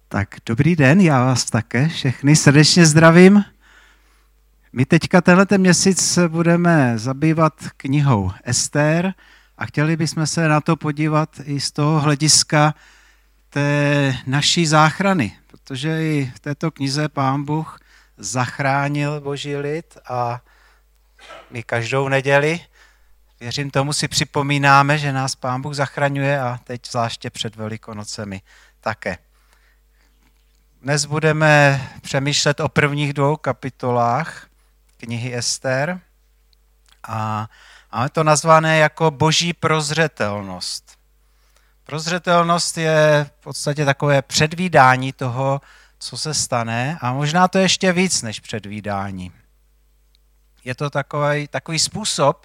Tak dobrý den, já vás také všechny srdečně zdravím. My teďka tenhle měsíc se budeme zabývat knihou Ester a chtěli bychom se na to podívat i z toho hlediska té naší záchrany, protože i v této knize Pán Bůh zachránil Boží lid a my každou neděli, věřím tomu, si připomínáme, že nás Pán Bůh zachraňuje a teď zvláště před Velikonocemi také. Dnes budeme přemýšlet o prvních 2 kapitolách knihy Ester a máme to nazvané jako Boží prozřetelnost. Prozřetelnost je v podstatě takové předvídání toho, co se stane a možná to ještě víc než předvídání. Je to takový způsob,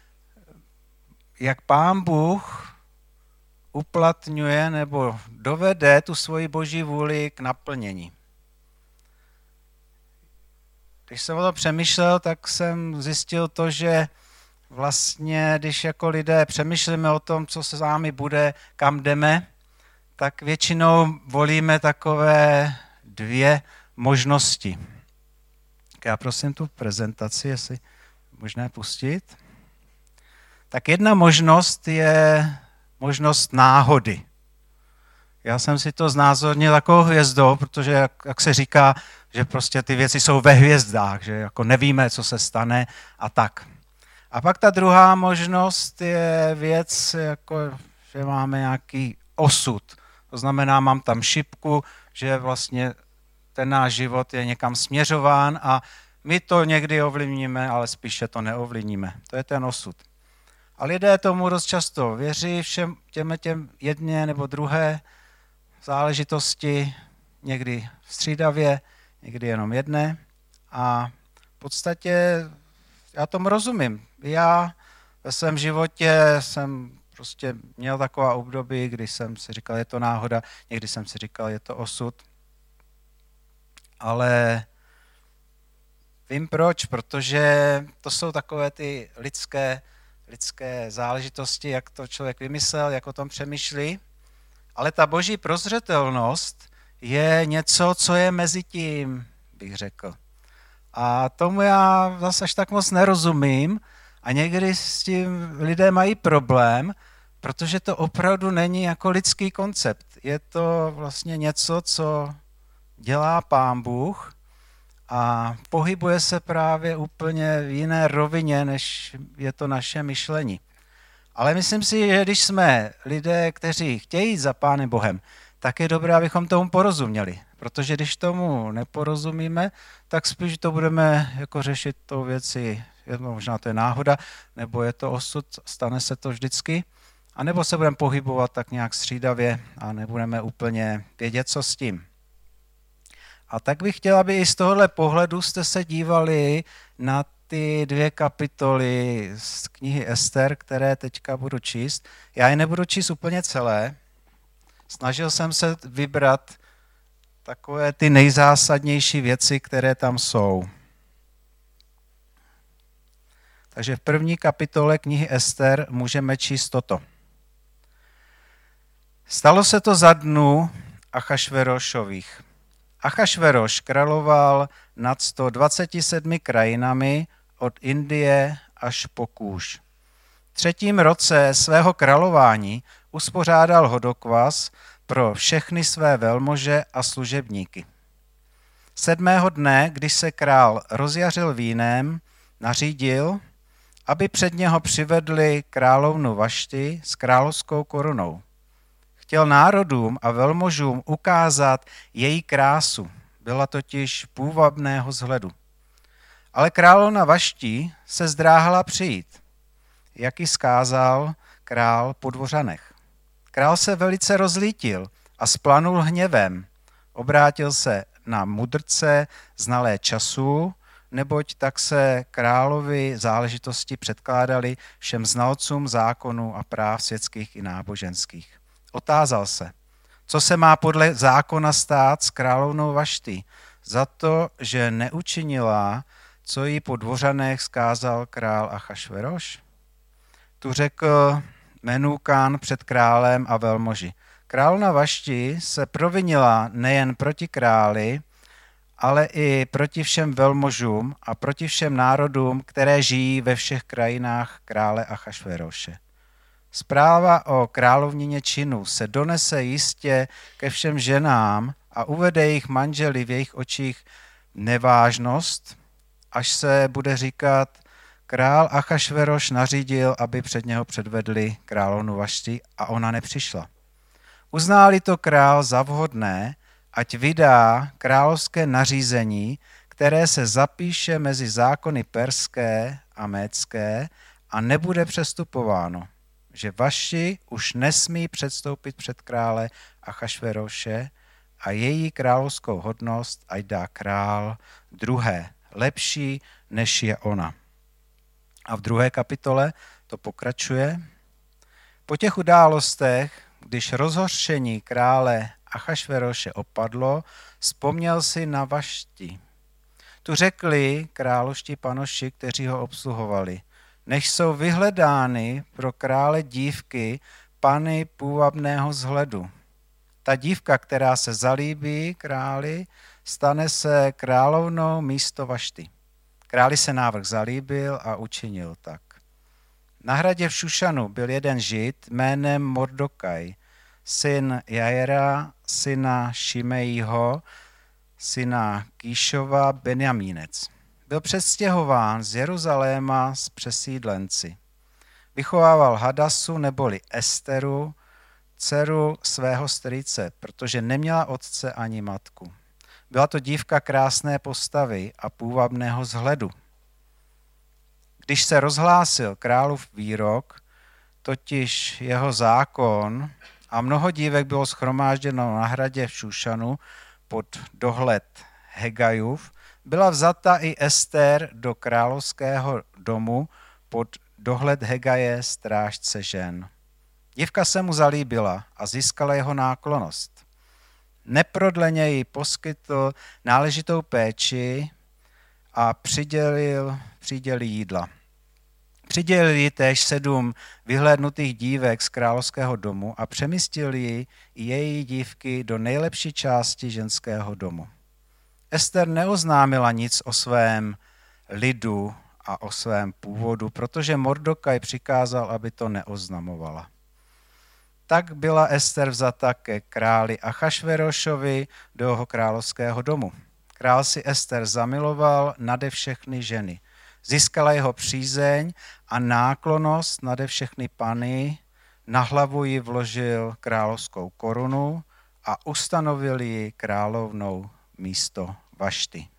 jak Pán Bůh uplatňuje nebo dovede tu svoji boží vůli k naplnění. Když jsem o tom přemýšlel, tak jsem zjistil to, že vlastně, když jako lidé přemýšlíme o tom, co se s námi bude, kam jdeme, tak většinou volíme takové 2 možnosti. Tak já prosím tu prezentaci, jestli možné pustit. Tak jedna možnost je možnost náhody. Já jsem si to znázornil jako hvězdou, protože jak se říká, že prostě ty věci jsou ve hvězdách, že jako nevíme, co se stane a tak. A pak ta druhá možnost je věc, jako, že máme nějaký osud. To znamená, mám tam šipku, že vlastně ten náš život je někam směřován a my to někdy ovlivníme, ale spíše to neovlivníme. To je ten osud. A lidé tomu dost často věří všem těm jedné nebo druhé záležitosti, někdy střídavě, někdy jenom jedné. A v podstatě já tomu rozumím. Já ve svém životě jsem prostě měl taková období, kdy jsem si říkal, je to náhoda, někdy jsem si říkal, je to osud. Ale vím proč, protože to jsou takové ty lidské záležitosti, jak to člověk vymyslel, jak o tom přemýšlí. Ale ta boží prozřetelnost je něco, co je mezi tím, bych řekl. A tomu já zase až tak moc nerozumím a někdy s tím lidé mají problém, protože to opravdu není jako lidský koncept. Je to vlastně něco, co dělá Pán Bůh a pohybuje se právě úplně v jiné rovině, než je to naše myšlení. Ale myslím si, že když jsme lidé, kteří chtějí jít za Pánem Bohem, tak je dobré, abychom tomu porozuměli. Protože když tomu neporozumíme, tak spíš to budeme jako řešit tou věci, možná to je náhoda, nebo je to osud, stane se to vždycky, a nebo se budeme pohybovat tak nějak střídavě a nebudeme úplně vědět, co s tím. A tak bych chtěl, aby i z tohohle pohledu jste se dívali na ty 2 kapitoly z knihy Ester, které teďka budu číst. Já je nebudu číst úplně celé. Snažil jsem se vybrat takové ty nejzásadnější věci, které tam jsou. Takže v 1. kapitole knihy Ester můžeme číst toto. Stalo se to za dnů Achašverošových. Achašveroš královal nad 127 krajinami od Indie až po Kůš. V 3. roce svého králování uspořádal hodokvas pro všechny své velmože a služebníky. 7. dne, když se král rozjařil vínem, nařídil, aby před něho přivedli královnu Vašti s královskou korunou. Chtěl národům a velmožům ukázat její krásu, byla totiž půvabného vzhledu. Ale královna Vašti se zdráhala přijít, jak ji zkázal král po dvořanech. Král se velice rozlítil a splanul hněvem. Obrátil se na mudrce znalé času, neboť tak se královi záležitosti předkládaly všem znalcům zákonů a práv světských i náboženských. Otázal se, co se má podle zákona stát s královnou Vašti za to, že neučinila, co jí po dvořanech zkázal král Achašveroš? Tu řekl Menúkán před králem a velmoži. Královna Vašti se provinila nejen proti králi, ale i proti všem velmožům a proti všem národům, které žijí ve všech krajinách krále Achašveroše. Zpráva o královnině činu se donese jistě ke všem ženám a uvede jejich manželi v jejich očích nevážnost, až se bude říkat, král Achašveroš nařídil, aby před něho předvedli královnu Vašti a ona nepřišla. Uzná-li to král za vhodné, ať vydá královské nařízení, které se zapíše mezi zákony perské a médské a nebude přestupováno, že Vašti už nesmí předstoupit před krále Achašveroše a její královskou hodnost ať dá král druhé, lepší než je ona. A v 2. kapitole to pokračuje. Po těch událostech, když rozhořčení krále Achašveroše opadlo, vzpomněl si na Vašti. Tu řekli královští panoši, kteří ho obsluhovali, než jsou vyhledány pro krále dívky pany půvabného vzhledu. Ta dívka, která se zalíbí králi, stane se královnou místo Vašti. Králi se návrh zalíbil a učinil tak. Na hradě v Šušanu byl jeden Žid jménem Mordokaj, syn Jaira, syna Šimejího, syna Kýšova, Benjamínec. Byl přestěhován z Jeruzaléma s přesídlenci. Vychovával Hadasu neboli Esteru, dceru svého strýce, protože neměla otce ani matku. Byla to dívka krásné postavy a půvabného vzhledu. Když se rozhlásil králův výrok, totiž jeho zákon, a mnoho dívek bylo shromážděno na hradě v Šušanu pod dohled Hegajův, byla vzata i Ester do královského domu pod dohled Hegaje, strážce žen. Dívka se mu zalíbila a získala jeho náklonnost. Neprodleně jí poskytl náležitou péči a přidělil jídla. Přidělil jí též 7 vyhlédnutých dívek z královského domu a přemístil ji i její dívky do nejlepší části ženského domu. Ester neoznámila nic o svém lidu a o svém původu, protože Mordokaj přikázal, aby to neoznamovala. Tak byla Ester vzata ke králi Achašverošovi do jeho královského domu. Král si Ester zamiloval nade všechny ženy. Získala jeho přízeň a náklonnost nade všechny pany, na hlavu ji vložil královskou korunu a ustanovil ji královnou místo Vašti.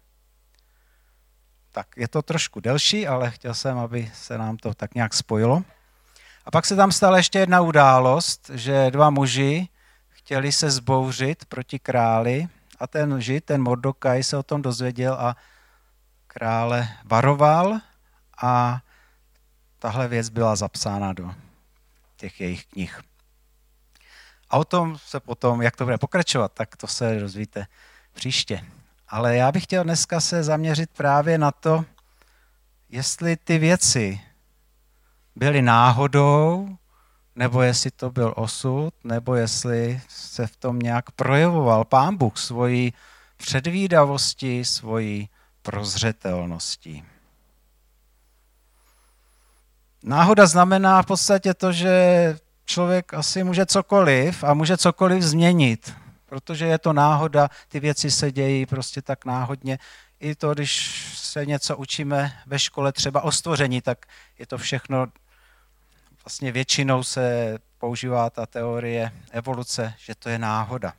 Tak je to trošku delší, ale chtěl jsem, aby se nám to tak nějak spojilo. A pak se tam stala ještě jedna událost, že 2 muži chtěli se zbouřit proti králi a ten Žid, ten Mordokaj, se o tom dozvěděl a krále varoval a tahle věc byla zapsána do těch jejich knih. A o tom se potom, jak to bude pokračovat, tak to se dozvíte příště. Ale já bych chtěl dneska se zaměřit právě na to, jestli ty věci byly náhodou, nebo jestli to byl osud, nebo jestli se v tom nějak projevoval Pán Bůh svojí předvídavostí, svojí prozřetelností. Náhoda znamená v podstatě to, že člověk asi může cokoliv a může cokoliv změnit, protože je to náhoda, ty věci se dějí prostě tak náhodně. I to, když se něco učíme ve škole třeba o stvoření, tak je to všechno, vlastně většinou se používá ta teorie evoluce, že to je náhoda.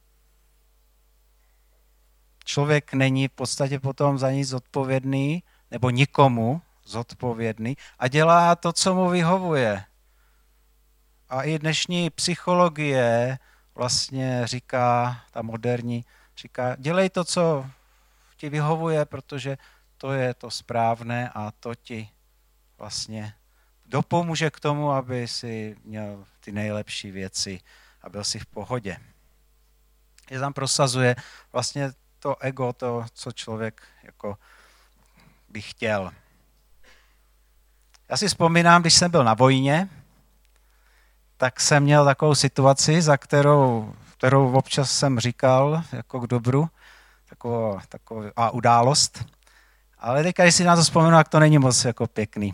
Člověk není v podstatě potom za nic zodpovědný, nebo nikomu zodpovědný a dělá to, co mu vyhovuje. A i dnešní psychologie vlastně říká, ta moderní, říká, dělej to, co ti vyhovuje, protože to je to správné a to ti vlastně dopomůže k tomu, aby si měl ty nejlepší věci a byl si v pohodě. Je tam prosazuje vlastně to ego, to, co člověk jako by chtěl. Já si vzpomínám, když jsem byl na vojně, tak jsem měl takovou situaci, kterou občas jsem říkal jako k dobru, taková událost. Ale teďka, když si na to vzpomenu, tak to není moc jako pěkný.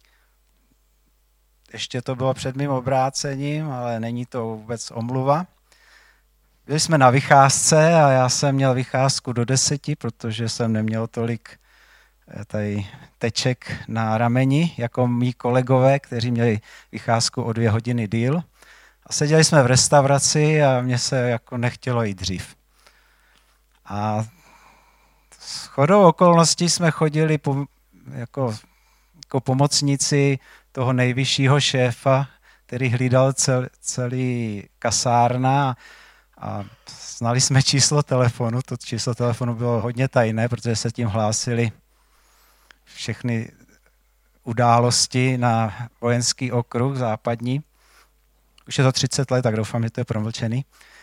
Ještě to bylo před mým obrácením, ale není to vůbec omluva. Byli jsme na vycházce a já jsem měl vycházku do 10, protože jsem neměl tolik tady teček na rameni, jako mý kolegové, kteří měli vycházku o 2 hodiny díl. A seděli jsme v restauraci a mně se jako nechtělo jít dřív. A shodou okolností jsme chodili jako pomocníci toho nejvyššího šéfa, který hlídal celý kasárna a znali jsme číslo telefonu. To číslo telefonu bylo hodně tajné, protože se tím hlásili všechny události na vojenský okruh západní. Už je to 30 let, tak doufám, že to je promlčený.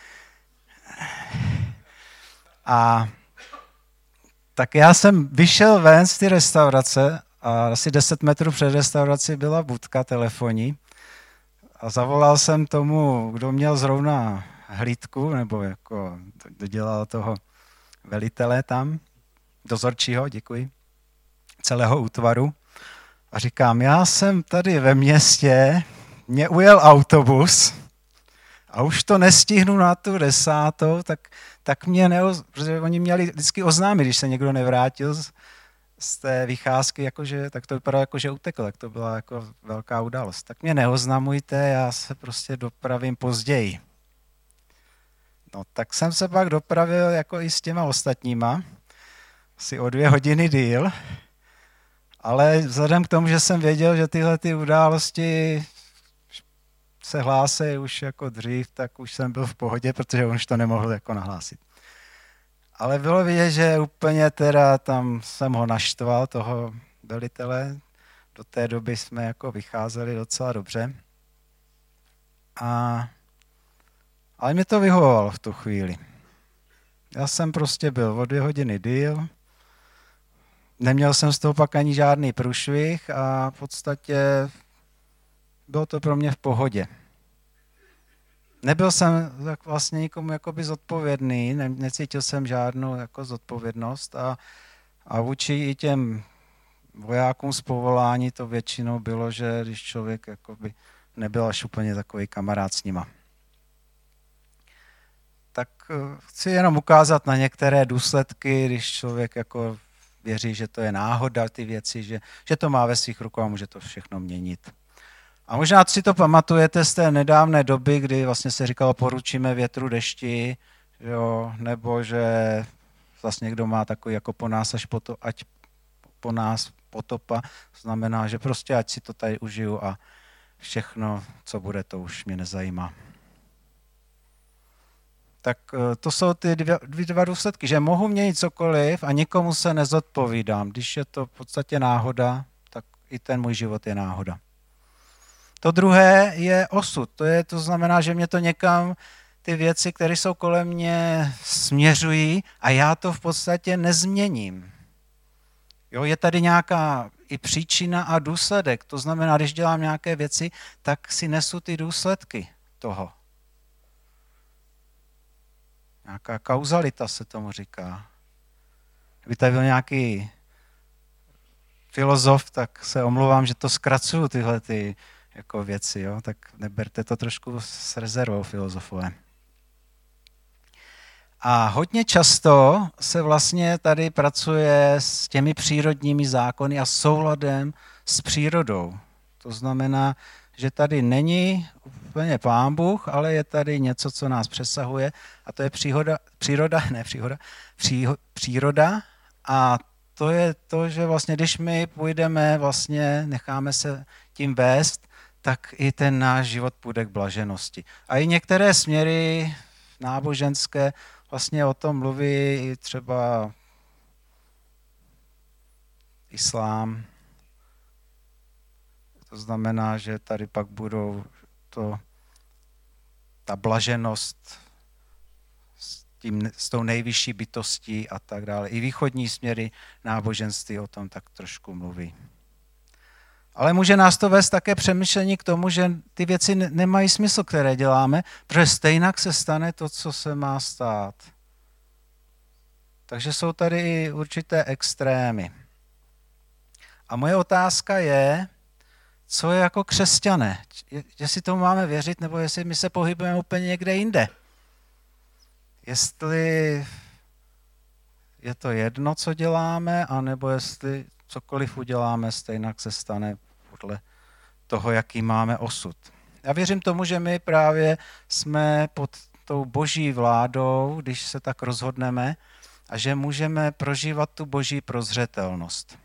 A tak já jsem vyšel ven z té restaurace a asi 10 metrů před restaurací byla budka telefonní a zavolal jsem tomu, kdo měl zrovna hlídku, nebo jako dodělal toho velitele tam, dozorčího, děkuji, celého útvaru. A říkám, já jsem tady ve městě, mě ujel autobus a už to nestihnu na tu 10, tak mě protože oni měli vždycky oznámit, když se někdo nevrátil z té vycházky, jakože, tak to vypadalo jako, že utekl, tak to byla jako velká událost. Tak mě neoznamujte, já se prostě dopravím později. No tak jsem se pak dopravil jako i s těma ostatníma, asi o 2 hodiny díl, ale vzhledem k tomu, že jsem věděl, že tyhle ty události se hlásí už jako dřív, tak už jsem byl v pohodě, protože on už to nemohl jako nahlásit. Ale bylo vidět, že úplně teda tam jsem ho naštval, toho velitele. Do té doby jsme jako vycházeli docela dobře. Ale mě to vyhovovalo v tu chvíli. Já jsem prostě byl o 2 hodiny díl, neměl jsem z toho pak ani žádný průšvih a v podstatě bylo to pro mě v pohodě. Nebyl jsem tak vlastně nikomu jakoby zodpovědný, necítil jsem žádnou jako zodpovědnost a vůči i těm vojákům z povolání to většinou bylo, že když člověk jakoby nebyl až úplně takový kamarád s nima. Tak chci jenom ukázat na některé důsledky, když člověk jako věří, že to je náhoda, ty věci, že to má ve svých rukou a může to všechno měnit. A možná si to pamatujete z té nedávné doby, kdy vlastně se říkalo poručíme větru dešti, jo, nebo že vlastně někdo má takový jako ať po nás potopa, to znamená, že prostě ať si to tady užiju a všechno, co bude, to už mě nezajímá. Tak to jsou ty dva důsledky, že mohu měnit cokoliv a nikomu se nezodpovídám. Když je to v podstatě náhoda, tak i ten můj život je náhoda. To druhé je osud. To znamená, že mě to někam ty věci, které jsou kolem mě, směřují a já to v podstatě nezměním. Jo, je tady nějaká i příčina a důsledek. To znamená, když dělám nějaké věci, tak si nesu ty důsledky toho. Nějaká kauzalita se tomu říká. Kdyby tady byl nějaký filozof, tak se omlouvám, že to zkracuju tyhle ty jako věci, jo? Tak neberte to trošku s rezervou, filozofové. A hodně často se vlastně tady pracuje s těmi přírodními zákony a souladem s přírodou. To znamená, že tady není úplně Pán Bůh, ale je tady něco, co nás přesahuje a to je příroda a to je to, že vlastně když my půjdeme, vlastně necháme se tím vést, tak i ten náš život půjde k blaženosti. A i některé směry náboženské vlastně o tom mluví i třeba islám. To znamená, že tady pak budou ta blaženost s tou nejvyšší bytostí a tak dále. I východní směry náboženství o tom tak trošku mluví. Ale může nás to vést také přemýšlení k tomu, že ty věci nemají smysl, které děláme, protože stejnak se stane to, co se má stát. Takže jsou tady i určité extrémy. A moje otázka je, co je jako křesťané? Jestli tomu máme věřit, nebo jestli my se pohybujeme úplně někde jinde. Jestli je to jedno, co děláme, anebo jestli cokoliv uděláme, stejnak se stane podle toho, jaký máme osud. Já věřím tomu, že my právě jsme pod tou boží vládou, když se tak rozhodneme, a že můžeme prožívat tu boží prozřetelnost.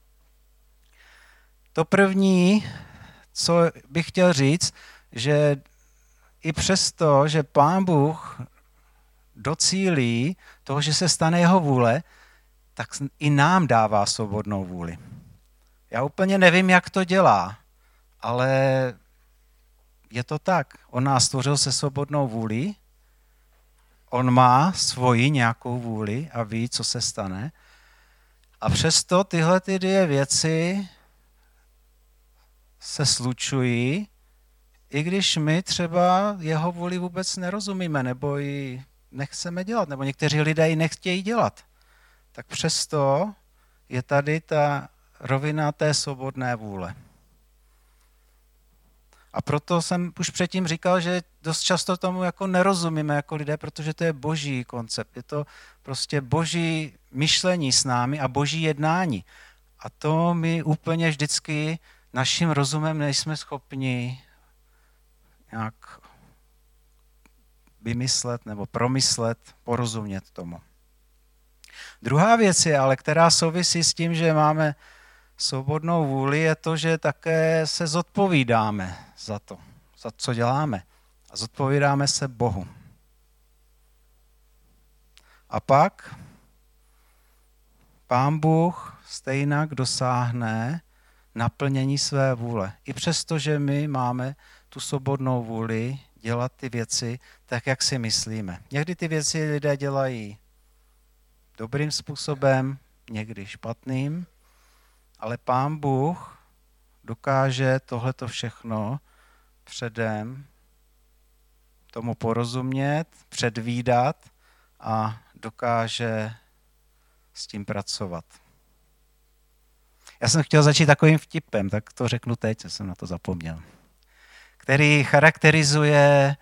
To první, co bych chtěl říct, že i přesto, že Pán Bůh docílí toho, že se stane jeho vůle, tak i nám dává svobodnou vůli. Já úplně nevím, jak to dělá, ale je to tak. On nás stvořil se svobodnou vůlí, on má svoji nějakou vůli a ví, co se stane. A přesto tyhle ty dvě věci se slučují, i když my třeba jeho vůli vůbec nerozumíme, nebo ji nechceme dělat, nebo někteří lidé ji nechtějí dělat. Tak přesto je tady ta rovina té svobodné vůle. A proto jsem už předtím říkal, že dost často tomu jako nerozumíme jako lidé, protože to je boží koncept. Je to prostě boží myšlení s námi a boží jednání. A to my úplně vždycky naším rozumem nejsme schopni nějak vymyslet nebo promyslet, porozumět tomu. Druhá věc je ale, která souvisí s tím, že máme svobodnou vůli, je to, že také se zodpovídáme za to, za co děláme. A zodpovídáme se Bohu. A pak Pán Bůh stejnak dosáhne naplnění své vůle. I přesto, že my máme tu svobodnou vůli dělat ty věci tak, jak si myslíme. Někdy ty věci lidé dělají dobrým způsobem, někdy špatným, ale Pán Bůh dokáže tohleto všechno předem tomu porozumět, předvídat a dokáže s tím pracovat. Já jsem chtěl začít takovým vtipem, tak to řeknu teď, co jsem na to zapomněl. Který charakterizuje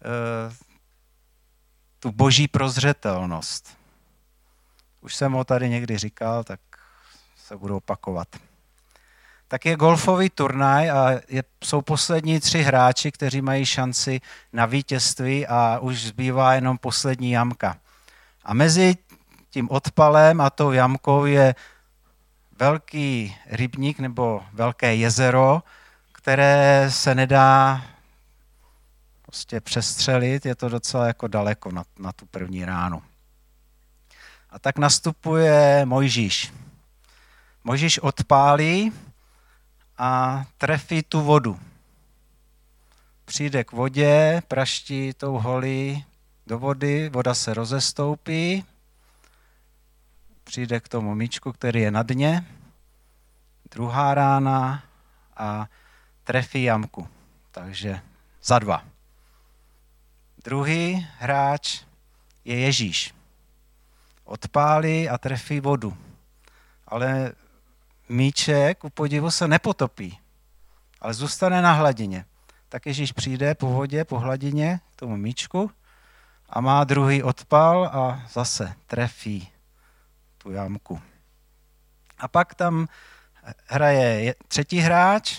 tu boží prozřetelnost. Už jsem ho tady někdy říkal, tak se budu opakovat. Tak je golfový turnaj a jsou poslední 3 hráči, kteří mají šanci na vítězství a už zbývá jenom poslední jamka. A mezi tím odpalem a tou jamkou je velký rybník nebo velké jezero, které se nedá prostě přestřelit, je to docela jako daleko na tu první ránu. A tak nastupuje Mojžíš. Mojžíš odpálí a trefí tu vodu. Přijde k vodě, praští tou holí do vody, voda se rozestoupí, přijde k tomu míčku, který je na dně, druhá rána a trefí jamku. Takže za 2. Druhý hráč je Ježíš. Odpálí a trefí vodu. Ale míček ku podivu se nepotopí, ale zůstane na hladině. Tak Ježíš přijde po vodě, po hladině k tomu míčku a má druhý odpal a zase trefí tu jamku. A pak tam hraje třetí hráč,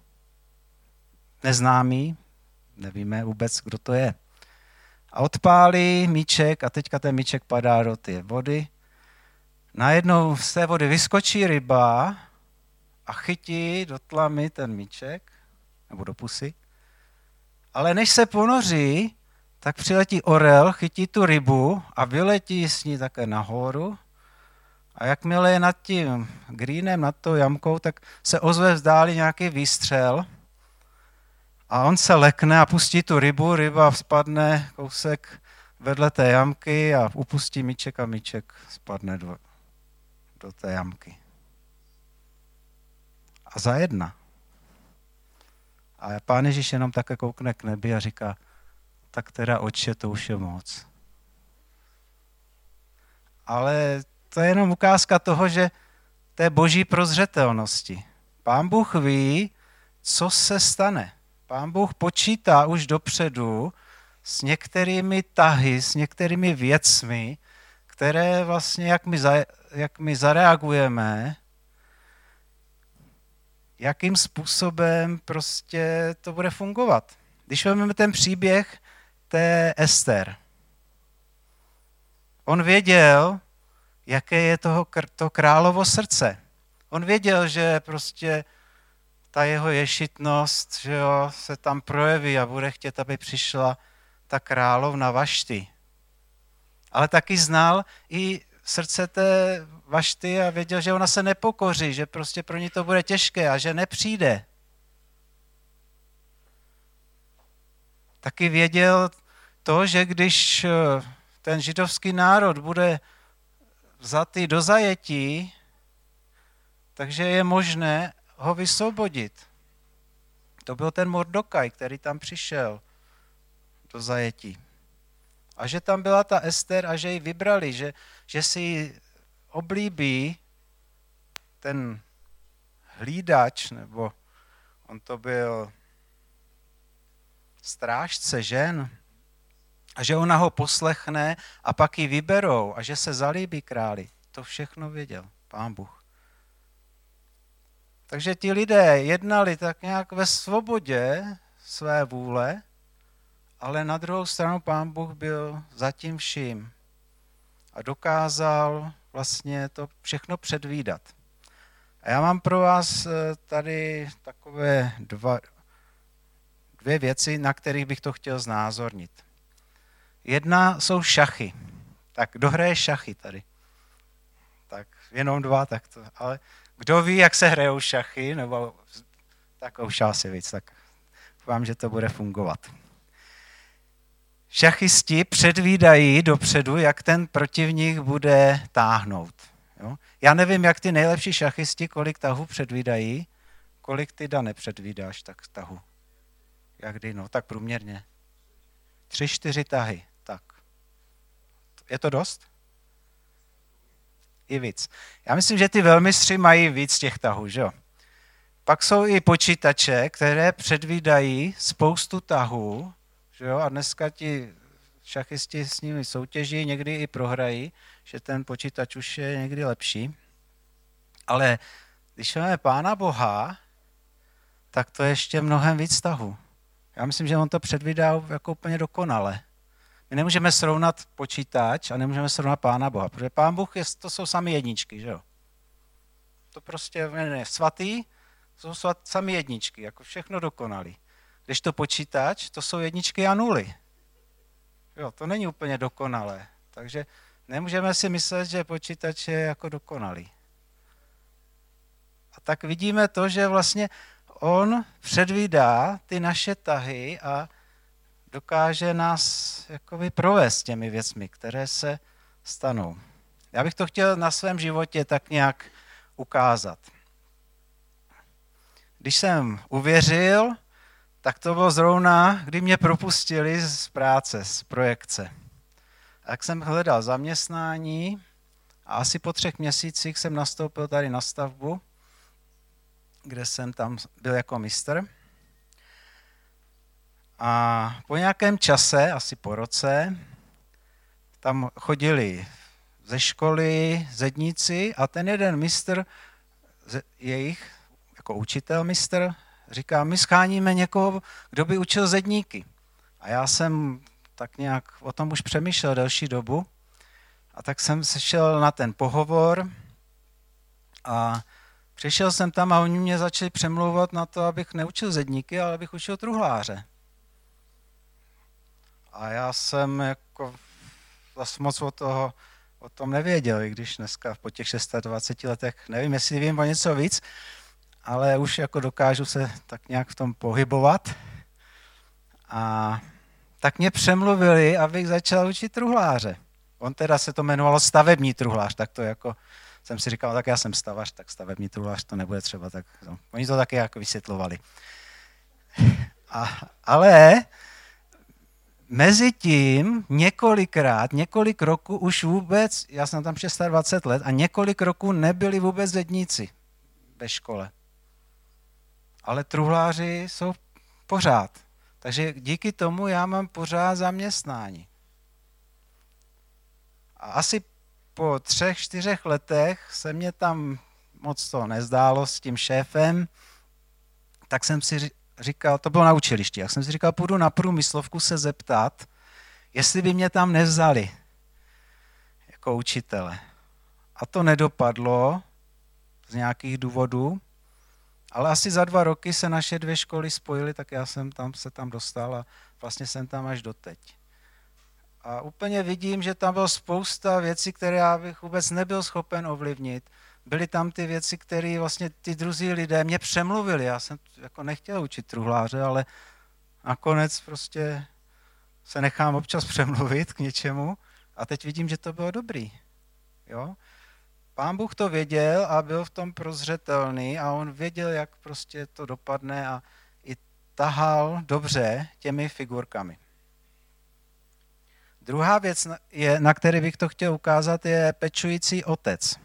neznámý, nevíme vůbec, kdo to je. A odpálí míček a teďka ten míček padá do té vody. Najednou z té vody vyskočí ryba a chytí do tlamy ten míček, nebo do pusy. Ale než se ponoří, tak přiletí orel, chytí tu rybu a vyletí s ní také nahoru. A jakmile je nad tím greenem, nad tou jamkou, tak se ozve vzdáli nějaký výstřel a on se lekne a pustí tu rybu, ryba spadne kousek vedle té jamky a upustí míček a míček spadne do té jamky. A za 1. A Pán Ježíš jenom také koukne k nebi a říká, tak teda Otče, to už je moc. Ale to je jenom ukázka toho, že té boží prozřetelnosti. Pán Bůh ví, co se stane. Pán Bůh počítá už dopředu s některými tahy, s některými věcmi, které vlastně, jak my zareagujeme, jakým způsobem prostě to bude fungovat. Když vezmeme ten příběh té Ester, on věděl, jaké je to královo srdce. On věděl, že prostě ta jeho ješitnost, že jo, se tam projeví a bude chtět, aby přišla ta královna Vašty. Ale taky znal i srdce té Vašty a věděl, že ona se nepokoří, že prostě pro ní to bude těžké a že nepřijde. Taky věděl to, že když ten židovský národ bude vzatý do zajetí, takže je možné ho vysvobodit. To byl ten Mordokaj, který tam přišel do zajetí. A že tam byla ta Ester a že ji vybrali, že si ji oblíbí ten hlídač, nebo on to byl strážce žen, a že ona ho poslechne a pak ji vyberou a že se zalíbí králi. To všechno věděl Pán Bůh. Takže ti lidé jednali tak nějak ve svobodě své vůle, ale na druhou stranu Pán Bůh byl za tím vším a dokázal vlastně to všechno předvídat. A já mám pro vás tady takové dvě věci, na kterých bych to chtěl znázornit. Jedna jsou šachy. Tak kdo hraje šachy tady? Tak jenom dva, tak to, ale kdo ví, jak se hrajou šachy, nebo tak už asi víc, tak doufám, že to bude fungovat. Šachisti předvídají dopředu, jak ten protivník bude táhnout. Jo? Já nevím, jak ty nejlepší šachisti, kolik tahů předvídají, kolik ty nepředvídáš tak tahu. Jak kdy, no, tak průměrně. 3-4 tahy, tak. Je to dost? I víc. Já myslím, že ty velmistři mají víc těch tahů, že jo? Pak jsou i počítače, které předvídají spoustu tahů, že jo? A dneska ti šachisti s nimi soutěží, někdy i prohrají, že ten počítač už je někdy lepší. Ale když máme Pána Boha, tak to je ještě mnohem víc tahů. Já myslím, že on to předvídá jako úplně dokonale. My nemůžeme srovnat počítač a nemůžeme srovnat Pána Boha, protože Pán Bůh to jsou sami jedničky, že jo? To prostě je svatý, to jsou sami jedničky, jako všechno dokonalý. Když to počítač, to jsou jedničky a nuly. Jo, to není úplně dokonalé, takže nemůžeme si myslet, že počítač je jako dokonalý. A tak vidíme to, že vlastně on předvídá ty naše tahy a dokáže nás jakoby provést těmi věcmi, které se stanou. Já bych to chtěl na svém životě tak nějak ukázat. Když jsem uvěřil, tak to bylo zrovna, kdy mě propustili z práce, z projekce. Tak jsem hledal zaměstnání a asi po 3 měsících jsem nastoupil tady na stavbu, kde jsem tam byl jako mistr. A po nějakém čase, asi po roce, tam chodili ze školy zedníci a ten jeden mistr, jejich, jako učitel mistr, říká, my scháníme někoho, kdo by učil zedníky. A já jsem tak nějak o tom už přemýšlel delší dobu a tak jsem se šel na ten pohovor a přišel jsem tam a oni mě začali přemlouvat na to, abych neučil zedníky, ale abych učil truhláře. A já jsem jako zase moc o tom nevěděl, i když dneska po těch 26 letech, nevím, jestli vím o něco víc, ale už jako dokážu se tak nějak v tom pohybovat. A tak mě přemluvili, abych začal učit truhláře. On teda se to jmenovalo stavební truhlář, tak to jako jsem si říkal, tak já jsem stavař, tak stavební truhlář to nebude třeba, tak no. Oni to taky jako vysvětlovali. Ale mezi tím několik roků už vůbec, já jsem tam 26 let, a několik roků nebyli vůbec zedníci ve škole. Ale truhláři jsou pořád. Takže díky tomu já mám pořád zaměstnání. A asi po 3-4 letech se mě tam moc to nezdálo s tím šéfem, tak jsem si říkal, to bylo na učilišti, jak jsem si říkal, půjdu na průmyslovku se zeptat, jestli by mě tam nevzali jako učitele. A to nedopadlo z nějakých důvodů, ale asi za 2 roky se naše 2 školy spojily, tak já jsem se tam dostal a vlastně jsem tam až doteď. A úplně vidím, že tam bylo spousta věcí, které já bych vůbec nebyl schopen ovlivnit. Byly tam ty věci, které vlastně ty druzí lidé mě přemluvili. Já jsem jako nechtěl učit truhláře, ale nakonec prostě se nechám občas přemluvit k něčemu a teď vidím, že to bylo dobrý. Jo? Pán Bůh to věděl a byl v tom prozřetelný a on věděl, jak prostě to dopadne a i tahal dobře těmi figurkami. Druhá věc, na které bych to chtěl ukázat, je pečující otec.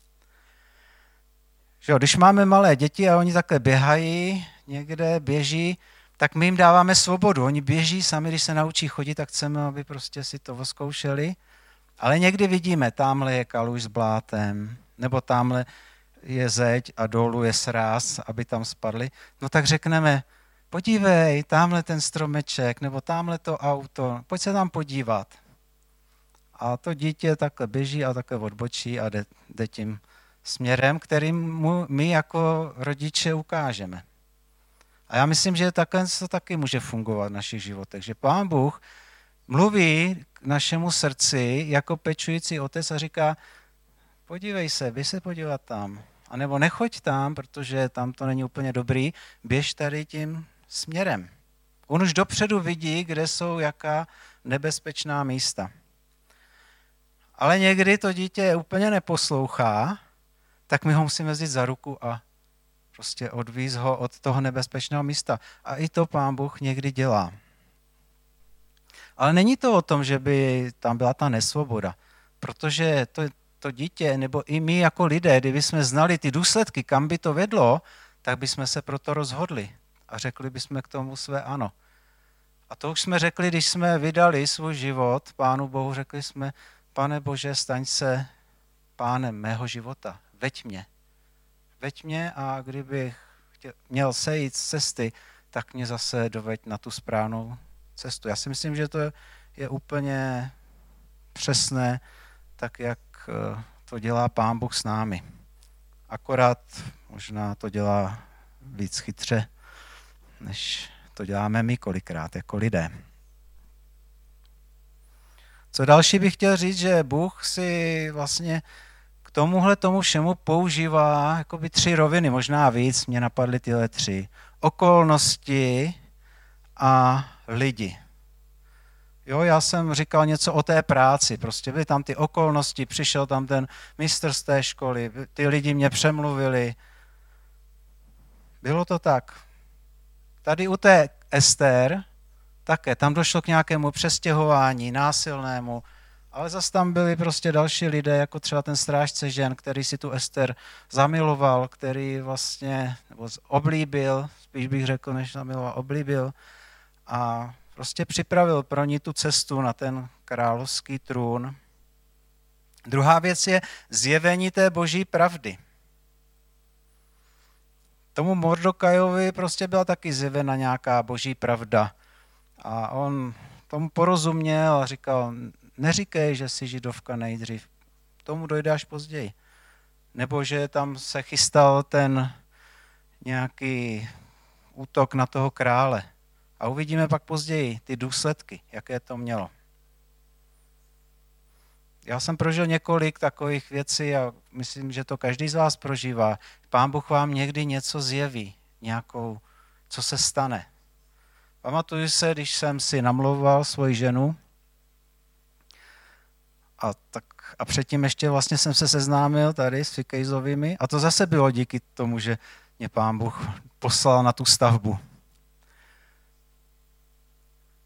Že když máme malé děti a oni takhle běhají, někde běží, tak my jim dáváme svobodu. Oni běží sami, když se naučí chodit, tak chceme, aby prostě si to oskoušeli. Ale někdy vidíme, tamhle je kaluž s blátem, nebo tamhle je zeď a dolů je sráz, aby tam spadli. No tak řekneme, podívej, tamhle ten stromeček, nebo tamhle to auto, pojď se tam podívat. A to dítě takhle běží a takhle odbočí a jde tím směrem, kterým my jako rodiče ukážeme. A já myslím, že takhle to taky může fungovat v našich životech, že Pán Bůh mluví k našemu srdci jako pečující otec a říká, podívej se, běž se podívat tam. A nebo nechoď tam, protože tam to není úplně dobrý, běž tady tím směrem. On už dopředu vidí, kde jsou jaká nebezpečná místa. Ale někdy to dítě úplně neposlouchá, tak my ho musíme vzít za ruku a prostě odvízt ho od toho nebezpečného místa. A i to Pán Bůh někdy dělá. Ale není to o tom, že by tam byla ta nesvoboda, protože to dítě, nebo i my jako lidé, kdyby jsme znali ty důsledky, kam by to vedlo, tak bychom se proto rozhodli a řekli bychom k tomu své ano. A to už jsme řekli, když jsme vydali svůj život Pánu Bohu, řekli jsme, Pane Bože, staň se pánem mého života, veď mě a kdybych měl sejít z cesty, tak mě zase doveď na tu správnou cestu. Já si myslím, že to je úplně přesné, tak jak to dělá Pán Bůh s námi. Akorát možná to dělá víc chytře, než to děláme my kolikrát jako lidé. Co další bych chtěl říct, že Bůh si vlastně k tomuhle tomu všemu používá jakoby 3 roviny, možná víc, mě napadly tyhle 3. Okolnosti a lidi. Jo, já jsem říkal něco o té práci, prostě byly tam ty okolnosti, přišel tam ten mistr z té školy, ty lidi mě přemluvili. Bylo to tak. Tady u té Ester také, tam došlo k nějakému přestěhování, násilnému, ale zase tam byli prostě další lidé, jako třeba ten strážce žen, který si tu Ester zamiloval, který vlastně, nebo oblíbil, spíš bych řekl, než zamiloval, oblíbil a prostě připravil pro ní tu cestu na ten královský trůn. Druhá věc je zjevení té boží pravdy. Tomu Mordokajovi prostě byla taky zjevena nějaká boží pravda. A on tomu porozuměl a říkal, neříkej, že jsi židovka nejdřív, tomu dojde až později. Nebo že tam se chystal ten nějaký útok na toho krále. A uvidíme pak později ty důsledky, jaké to mělo. Já jsem prožil několik takových věcí a myslím, že to každý z vás prožívá. Pán Bůh vám někdy něco zjeví, nějakou, co se stane. Pamatuju se, když jsem si namlouval svoji ženu a předtím ještě vlastně jsem se seznámil tady s Fikejzovými a to zase bylo díky tomu, že mě Pán Bůh poslal na tu stavbu.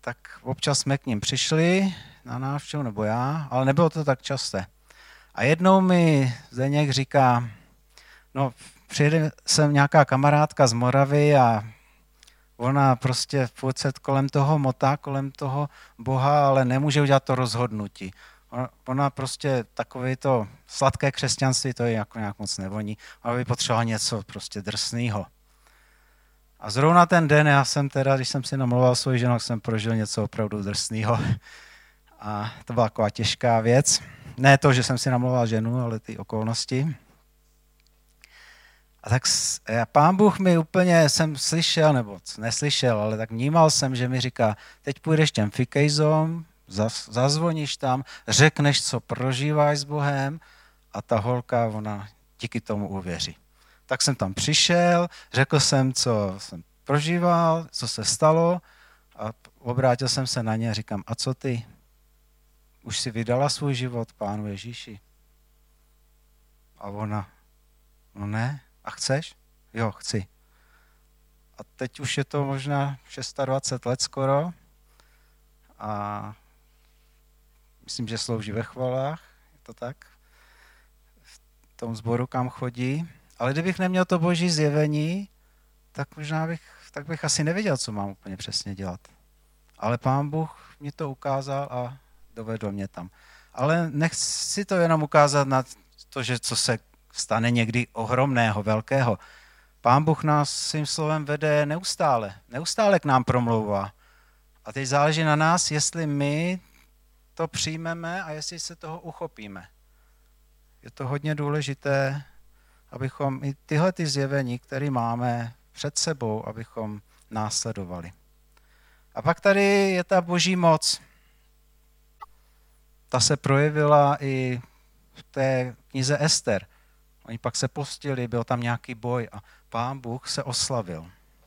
tak občas jsme k ním přišli na návštěvu, nebo já, ale nebylo to tak časté. A jednou mi Zdeněk říká, no přijede sem nějaká kamarádka z Moravy a ona prostě furt se kolem toho motá, kolem toho Boha, ale nemůže udělat to rozhodnutí. Ona prostě takové to sladké křesťanství, to je jako nějak moc nevoní. Ona by potřebovala něco prostě drsného. A zrovna ten den, já jsem teda, když jsem si namlouval svou ženu, jsem prožil něco opravdu drsného. A to byla taková těžká věc. Ne to, že jsem si namlouval ženu, ale ty okolnosti. A tak Pán Bůh mi úplně, jsem slyšel, nebo neslyšel, ale tak vnímal jsem, že mi říká, teď půjdeš těm fikejzom, zazvoníš tam, řekneš, co prožíváš s Bohem a ta holka, ona díky tomu uvěří. Tak jsem tam přišel, řekl jsem, co jsem prožíval, co se stalo a obrátil jsem se na ně a říkám, a co ty? Už si vydala svůj život Pánu Ježíši? A ona, no ne, a chceš? Jo, chci. A teď už je to možná 26 let skoro a myslím, že slouží ve chvalách, je to tak, v tom sboru, kam chodí. Ale kdybych neměl to boží zjevení, tak možná bych asi nevěděl, co mám úplně přesně dělat. Ale Pán Bůh mi to ukázal a dovedl mě tam. Ale nechci to jenom ukázat na to, že co se stane někdy ohromného, velkého. Pán Bůh nás svým slovem vede neustále k nám promlouvá. A teď záleží na nás, jestli my to přijmeme a jestli se toho uchopíme. Je to hodně důležité, abychom i tyhle ty zjevení, které máme před sebou, abychom následovali. A pak tady je ta boží moc. Ta se projevila i v té knize Ester. Oni pak se postili, byl tam nějaký boj a Pán Bůh se oslavil.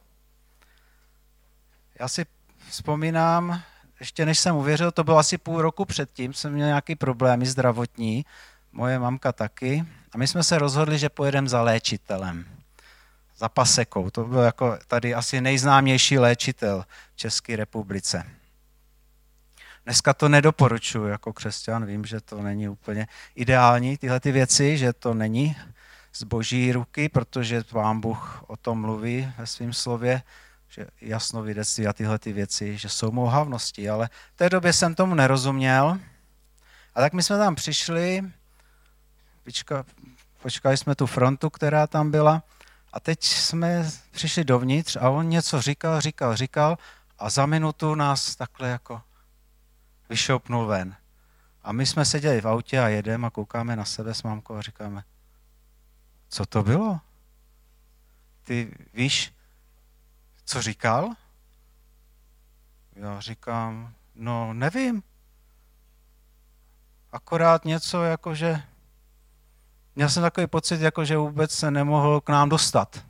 Já si vzpomínám, ještě než jsem uvěřil, to bylo asi půl roku předtím, jsem měl nějaký problémy zdravotní, moje mamka taky, a my jsme se rozhodli, že pojedeme za léčitelem, za Pasekou. To byl jako tady asi nejznámější léčitel v České republice. Dneska to nedoporučuji jako křesťan, vím, že to není úplně ideální, tyhle ty věci, že to není z boží ruky, protože Pán Bůh o tom mluví ve svém slově, že jasno vědectví a tyhle ty věci, že jsou mouhavnosti, ale v té době jsem tomu nerozuměl. A tak my jsme tam přišli, počkali jsme tu frontu, která tam byla, a teď jsme přišli dovnitř a on něco říkal a za minutu nás takhle jako vyšoupnul ven. A my jsme seděli v autě a jedeme a koukáme na sebe s mámkou a říkáme, co to bylo? Ty víš, co říkal? Já říkám, no nevím. Akorát něco jakože, měl jsem takový pocit, jakože vůbec se nemohl k nám dostat.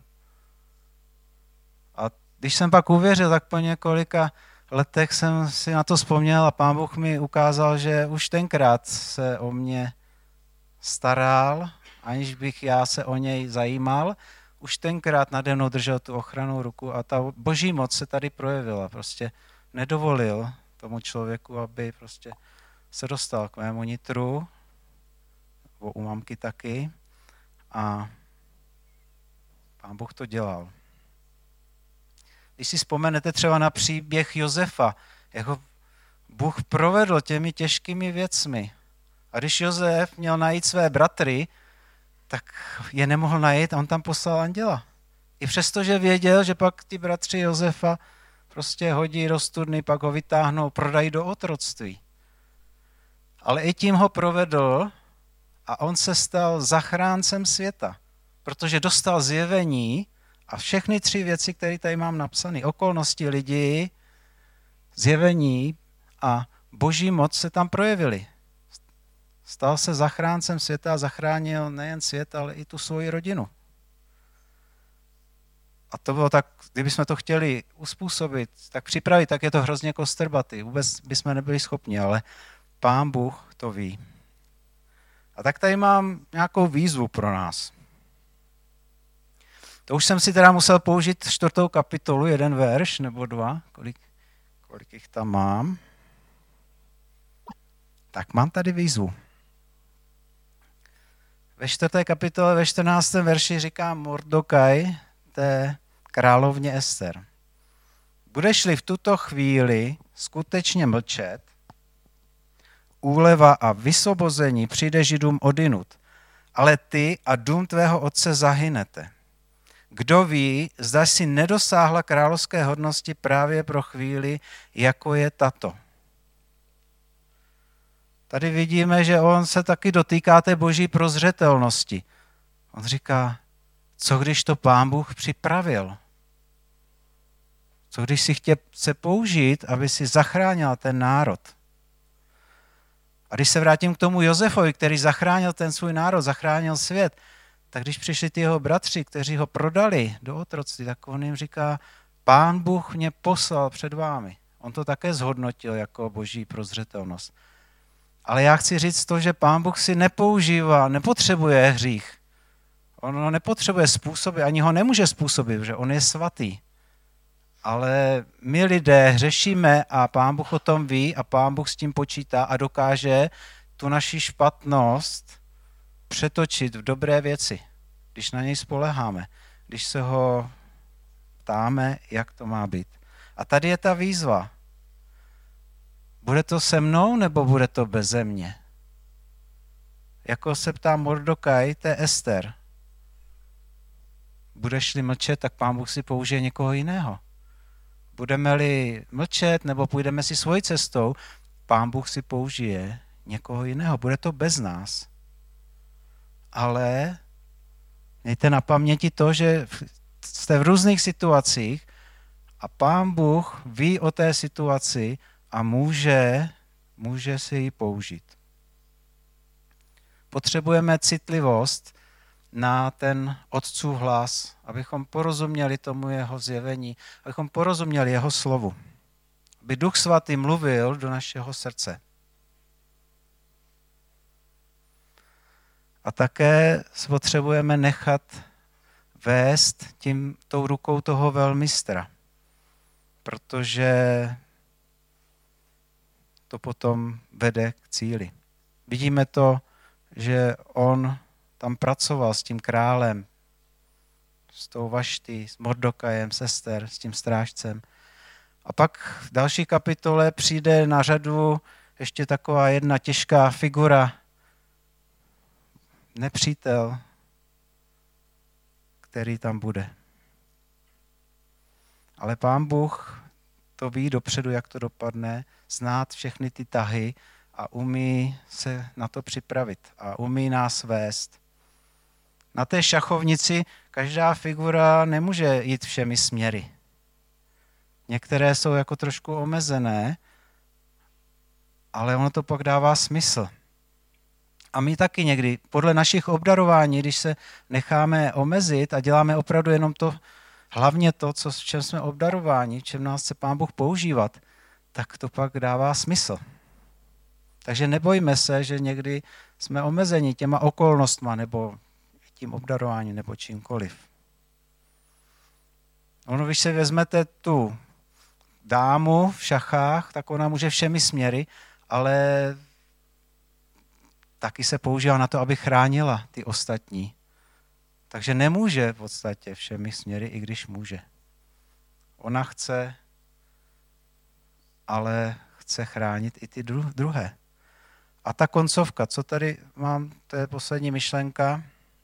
A když jsem pak uvěřil, tak po několika letech jsem si na to vzpomněl a Pán Bůh mi ukázal, že už tenkrát se o mě staral, aniž bych já se o něj zajímal. Už tenkrát nade mnou držel tu ochrannou ruku a ta boží moc se tady projevila. Prostě nedovolil tomu člověku, aby prostě se dostal k mému nitru, nebo u mamky taky. A Pán Bůh to dělal. Když si vzpomenete třeba na příběh Josefa, jak ho Bůh provedl těmi těžkými věcmi. A když Josef měl najít své bratry, tak je nemohl najít a on tam poslal anděla. I přesto, že věděl, že pak ty bratři Josefa prostě hodí do studny, pak ho vytáhnou, prodají do otroctví. Ale i tím ho provedl a on se stal zachráncem světa, protože dostal zjevení a všechny 3 věci, které tady mám napsané, okolnosti lidí, zjevení a boží moc se tam projevily. Stal se zachráncem světa a zachránil nejen svět, ale i tu svoji rodinu. A to bylo tak, kdybychom to chtěli uspůsobit, tak připravit, tak je to hrozně kostrbatý. Vůbec bychom nebyli schopni, ale Pán Bůh to ví. A tak tady mám nějakou výzvu pro nás. To už jsem si teda musel použít 4. kapitolu, 1 verš nebo 2, kolik Kolik jich tam mám? Tak mám tady výzvu. Ve 4. kapitole, ve 14. verši říká Mordokaj té královně Ester. Budeš-li v tuto chvíli skutečně mlčet, úleva a vysvobození přijde Židům odinut, ale ty a dům tvého otce zahynete. Kdo ví, zda si nedosáhla královské hodnosti právě pro chvíli, jako je tato. Tady vidíme, že on se taky dotýká té boží prozřetelnosti. On říká, co když to Pán Bůh připravil? Co když si chce použít, aby si zachránil ten národ? A když se vrátím k tomu Josefovi, který zachránil ten svůj národ, zachránil svět, tak když přišli ty jeho bratři, kteří ho prodali do otroctví, tak on jim říká, Pán Bůh mě poslal před vámi. On to také zhodnotil jako boží prozřetelnost. Ale já chci říct to, že Pán Bůh si nepotřebuje hřích. On ho nepotřebuje způsobit, ani ho nemůže způsobit, protože on je svatý. Ale my lidé hřešíme a Pán Bůh o tom ví a Pán Bůh s tím počítá a dokáže tu naši špatnost přetočit v dobré věci, když na něj spoleháme, když se ho ptáme, jak to má být. A tady je ta výzva. Bude to se mnou, nebo bude to beze mě? Jako se ptá Mordokaj té Ester. Budeš-li mlčet, tak Pán Bůh si použije někoho jiného. Budeme-li mlčet, nebo půjdeme si svojí cestou, Pán Bůh si použije někoho jiného. Bude to bez nás. Ale mějte na paměti to, že jste v různých situacích a Pán Bůh ví o té situaci a může si ji použít. Potřebujeme citlivost na ten Otcův hlas, abychom porozuměli tomu jeho zjevení, abychom porozuměli jeho slovu. Aby Duch Svatý mluvil do našeho srdce. A také potřebujeme nechat vést tou rukou toho velmistra, protože to potom vede k cíli. Vidíme to, že on tam pracoval s tím králem, s tou Vaští, s Mordokajem, s Ester, s tím strážcem. A pak v další kapitole přijde na řadu ještě taková jedna těžká figura, nepřítel, který tam bude. Ale Pán Bůh to ví dopředu, jak to dopadne, znát všechny ty tahy a umí se na to připravit a umí nás vést. Na té šachovnici každá figura nemůže jít všemi směry. Některé jsou jako trošku omezené, ale ono to pak dává smysl. A my taky někdy, podle našich obdarování, když se necháme omezit a děláme opravdu jenom to, hlavně to, v čem jsme obdarováni, v čem nás chce Pán Bůh používat, tak to pak dává smysl. Takže nebojme se, že někdy jsme omezeni těma okolnostma nebo tím obdarováním nebo čímkoliv. Ono, když se vezmete tu dámu v šachách, tak ona může všemi směry, ale taky se používá na to, aby chránila ty ostatní. Takže nemůže v podstatě všemi směry, i když může. Ona chce, ale chce chránit i ty druhé. A ta koncovka, co tady mám, to je poslední myšlenka.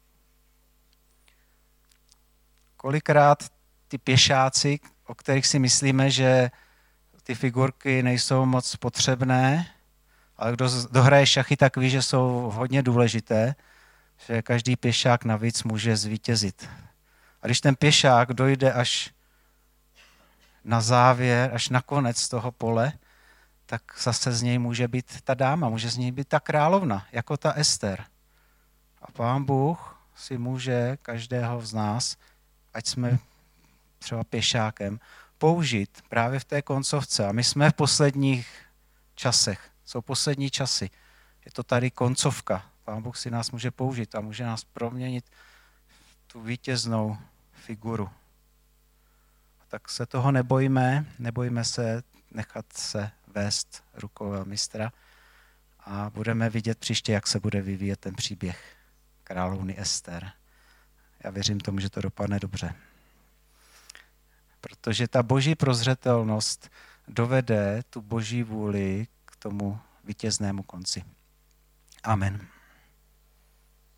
Kolikrát ty pěšáci, o kterých si myslíme, že ty figurky nejsou moc potřebné, ale kdo dohraje šachy, tak ví, že jsou hodně důležité, že každý pěšák navíc může zvítězit. A když ten pěšák dojde až na závěr, až na konec toho pole, tak zase z něj může být ta dáma, může z něj být ta královna, jako ta Ester. A Pán Bůh si může každého z nás, ať jsme třeba pěšákem, použít právě v té koncovce. A my jsme v posledních časech. Jsou poslední časy. Je to tady koncovka. Pán Bůh si nás může použít a může nás proměnit v tu vítěznou figuru. Tak se toho nebojme se nechat se vést rukou mistra a budeme vidět příště, jak se bude vyvíjet ten příběh královny Ester. Já věřím tomu, že to dopadne dobře. Protože ta boží prozřetelnost dovede tu boží vůli k tomu vítěznému konci. Amen.